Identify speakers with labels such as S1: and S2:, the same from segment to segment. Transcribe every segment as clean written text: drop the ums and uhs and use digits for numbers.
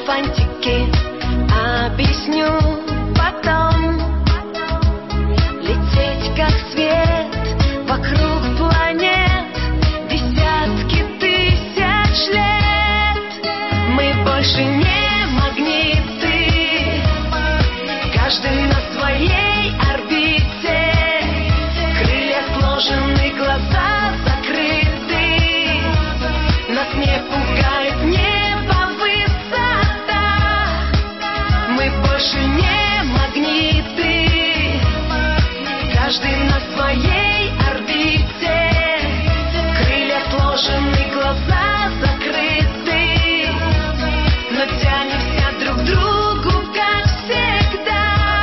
S1: фантики, объясню потом. Лететь как свет вокруг планет десятки тысяч лет. Мы больше не магниты, каждый на своей орбите. Крылья сложены, глаза закрыты. Нас не пугает небо, высота. Мы больше не магниты, каждый на своей орбите. Крылья сложены, глаза закрыты. Но тянемся друг к другу, как всегда.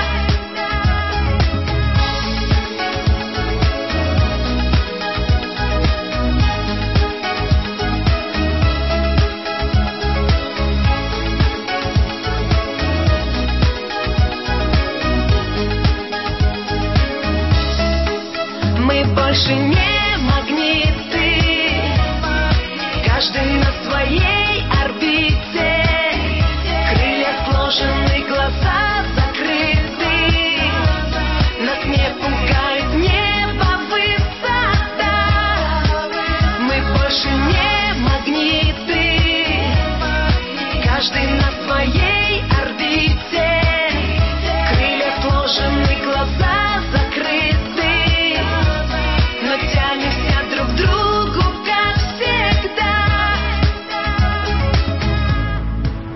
S1: Мы больше не магниты, каждый на своей орбите. Крылья сложены, глаза закрыты. Нас не пугает небо, высота. Мы больше не магниты, каждый на своей орбите.